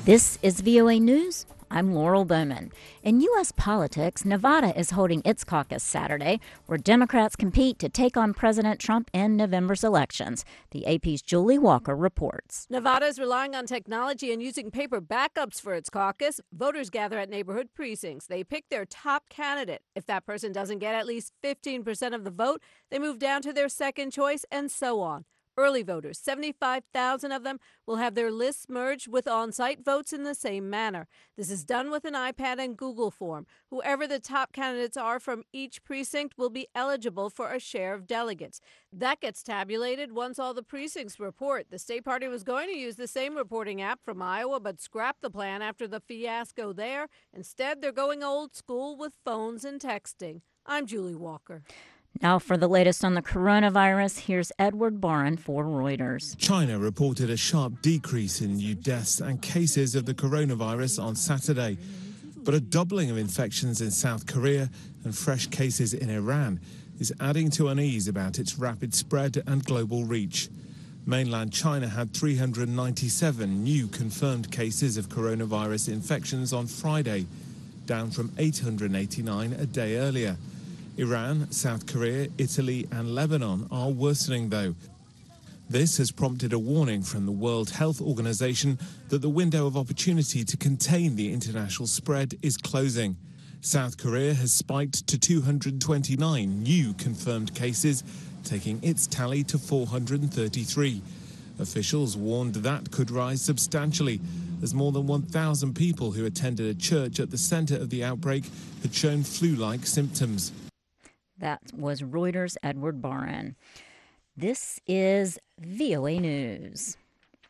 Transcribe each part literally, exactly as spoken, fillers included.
This is V O A News. I'm Laurel Bowman. In U S politics, Nevada is holding its caucus Saturday, where Democrats compete to take on President Trump in November's elections. The A P's Julie Walker reports. Nevada is relying on technology and using paper backups for its caucus. Voters gather at neighborhood precincts. They pick their top candidate. If that person doesn't get at least fifteen percent of the vote, they move down to their second choice, and so on. Early voters, seventy-five thousand of them, will have their lists merged with on-site votes in the same manner. This is done with an iPad and Google form. Whoever the top candidates are from each precinct will be eligible for a share of delegates. That gets tabulated once all the precincts report. The state party was going to use the same reporting app from Iowa, but scrapped the plan after the fiasco there. Instead, they're going old school with phones and texting. I'm Julie Walker. Now for the latest on the coronavirus, here's Edward Barron for Reuters. China reported a sharp decrease in new deaths and cases of the coronavirus on Saturday, but a doubling of infections in South Korea and fresh cases in Iran is adding to unease about its rapid spread and global reach. Mainland China had three hundred ninety-seven new confirmed cases of coronavirus infections on Friday, down from eight hundred eighty-nine a day earlier. Iran, South Korea, Italy and Lebanon are worsening, though. This has prompted a warning from the World Health Organization that the window of opportunity to contain the international spread is closing. South Korea has spiked to two hundred twenty-nine new confirmed cases, taking its tally to four hundred thirty-three. Officials warned that could rise substantially, as more than one thousand people who attended a church at the center of the outbreak had shown flu-like symptoms. That was Reuters' Edward Barron. This is V O A News.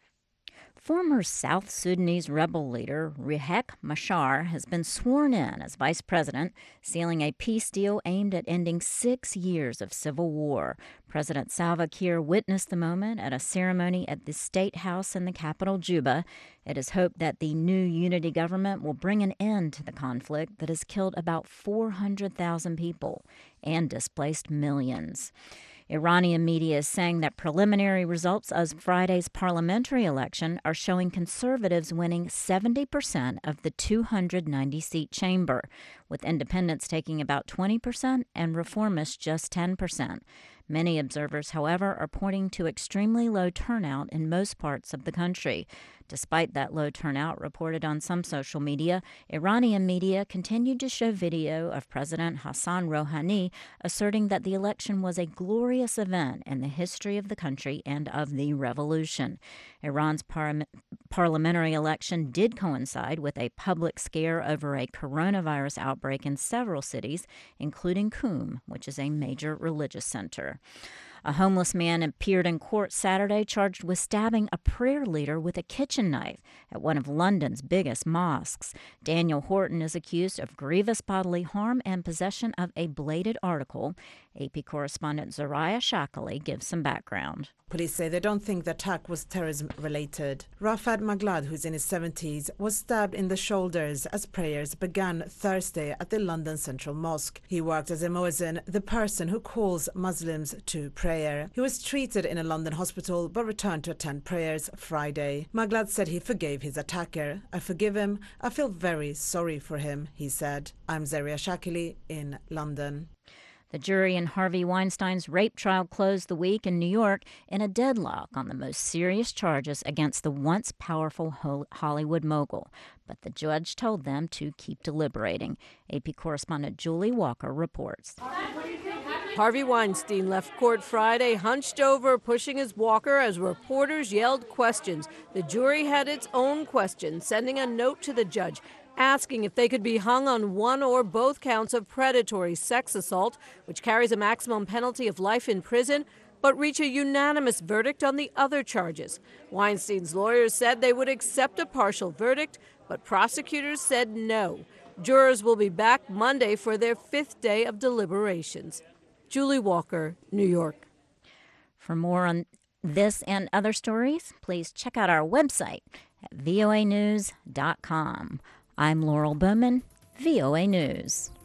Former South Sudanese rebel leader Riek Machar has been sworn in as vice president, sealing a peace deal aimed at ending six years of civil war. President Salva Kiir witnessed the moment at a ceremony at the State House in the capital, Juba. It is hoped that the new unity government will bring an end to the conflict that has killed about four hundred thousand people and displaced millions. Iranian media is saying that preliminary results of Friday's parliamentary election are showing conservatives winning seventy percent of the two hundred ninety seat chamber, with independents taking about twenty percent and reformists just ten percent. Many observers, however, are pointing to extremely low turnout in most parts of the country. Despite that low turnout reported on some social media, Iranian media continued to show video of President Hassan Rouhani asserting that the election was a glorious event in the history of the country and of the revolution. Iran's par- parliamentary election did coincide with a public scare over a coronavirus outbreak in several cities, including Qum, which is a major religious center. A homeless man appeared in court Saturday charged with stabbing a prayer leader with a kitchen knife at one of London's biggest mosques. Daniel Horton is accused of grievous bodily harm and possession of a bladed article. A P correspondent Zariah Shakali gives some background. Police say they don't think the attack was terrorism-related. Rafat Maglad, who's in his seventies, was stabbed in the shoulders as prayers began Thursday at the London Central Mosque. He worked as a muezzin, the person who calls Muslims to prayer. He was treated in a London hospital but returned to attend prayers Friday. Maglad said he forgave his attacker. "I forgive him. I feel very sorry for him," he said. I'm Zariah Shakali in London. The jury in Harvey Weinstein's rape trial closed the week in New York in a deadlock on the most serious charges against the once powerful Hollywood mogul. But the judge told them to keep deliberating. A P correspondent Julie Walker reports. Harvey Weinstein left court Friday hunched over, pushing his walker as reporters yelled questions. The jury had its own questions, sending a note to the judge asking if they could be hung on one or both counts of predatory sex assault, which carries a maximum penalty of life in prison, but reach a unanimous verdict on the other charges. Weinstein's lawyers said they would accept a partial verdict, but prosecutors said no. Jurors will be back Monday for their fifth day of deliberations. Julie Walker, New York. For more on this and other stories, please check out our website at voa news dot com. I'm Laurel Bowman, V O A News.